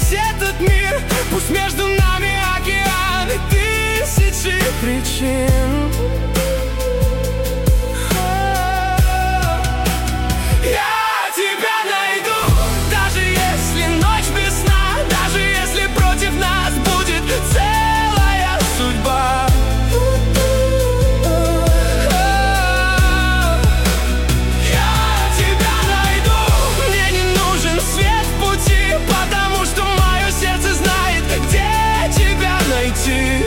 весь этот мир. Пусть между нами океаны тысячи причин. Я тебя найду, даже если ночь без сна, даже если против нас будет целая судьба. Я тебя найду, мне не нужен свет в пути, потому что мое сердце знает, где тебя найти.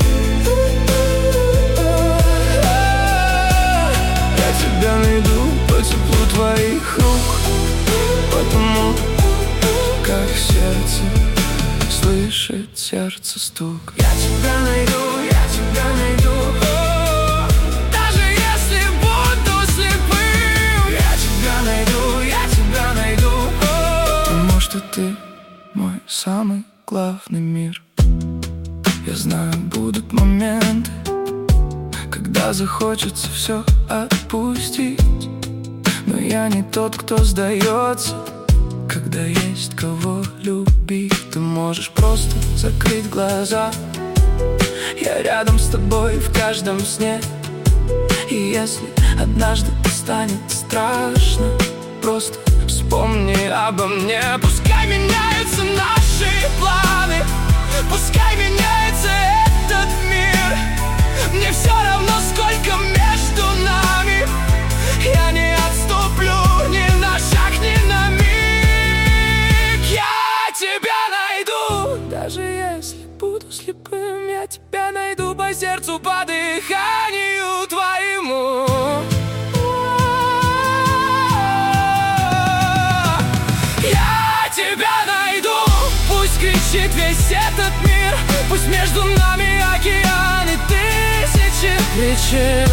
Я тебя найду по теплу твоих рук, потому как сердце слышит сердце стук. Я тебя найду, я тебя найду, даже если буду слепым. Я тебя найду, я тебя найду, потому что ты мой самый главный мир. Я знаю, будут моменты, когда захочется все отпустить, но я не тот, кто сдается, когда есть кого любить. Ты можешь просто закрыть глаза, я рядом с тобой в каждом сне. И если однажды станет страшно, просто вспомни обо мне. Пускай меняются наши планы, пускай меняется этот мир, мне все равно, сколько между нами. Я не отступлю ни на шаг, ни на миг. Я тебя найду, даже если буду слепым. Я тебя найду по сердцу, по дыханию твоему. Я тебя найду, пусть кричит весь этот мир, пусть между нами океаны тысячи причин.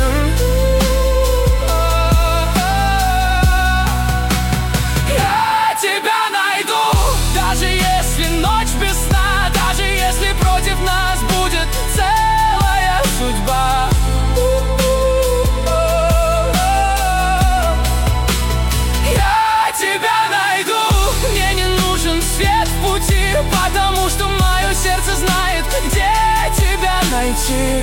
Потому что мое сердце знает, где тебя найти.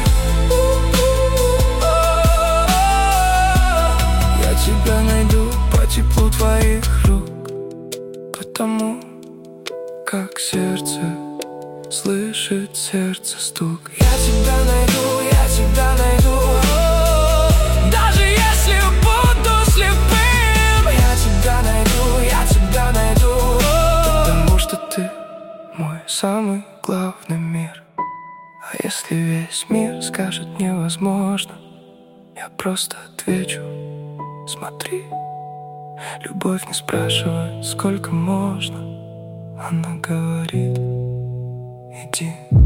Я тебя найду по теплу твоих рук, потому как сердце слышит сердце стук. Я тебя найду, я тебя найду, даже если буду слепым. Я тебя найду, я тебя найду, потому что ты мой самый главный мир. А если весь мир скажет невозможно, я просто отвечу: смотри, любовь не спрашивает, сколько можно. Она говорит: иди.